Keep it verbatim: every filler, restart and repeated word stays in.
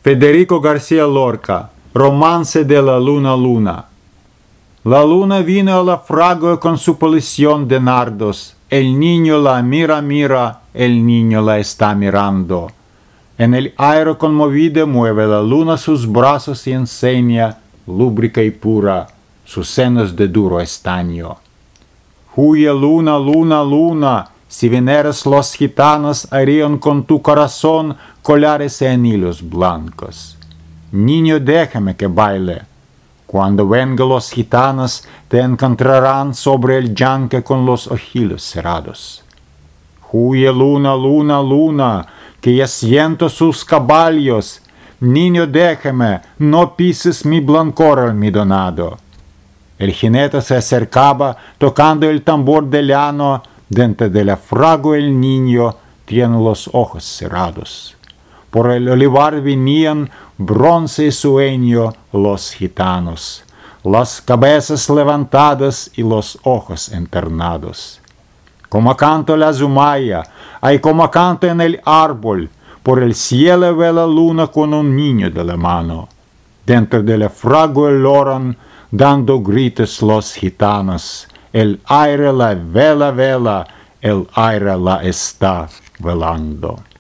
Federico García Lorca, Romance de la Luna Luna. La luna vino a la fragua con su polición de nardos. El niño la mira, mira, el niño la está mirando. En el aire conmovido mueve la luna sus brazos y enseña, lúbrica y pura, sus senos de duro estaño. Huye luna, luna, luna, si vinieras los gitanos harían con tu corazón collares en hilos blancos. Niño, déjame que baile. Cuando vengan los gitanos te encontrarán sobre el yanque con los ojillos cerrados. Huye luna, luna, luna, que ya siento sus caballos. Niño, déjame, no pises mi blancor almidonado. El jinete se acercaba tocando el tambor de llano. Dentro de la fragua el niño tiene los ojos cerrados. Por el olivar venían bronce y sueño los gitanos, las cabezas levantadas y los ojos internados. Como canta la zumaya, ay como canta en el árbol, por el cielo ve la luna con un niño de la mano. Dentro de la fragua loran, dando gritos los gitanos. El aire la vela vela, el aire la está velando.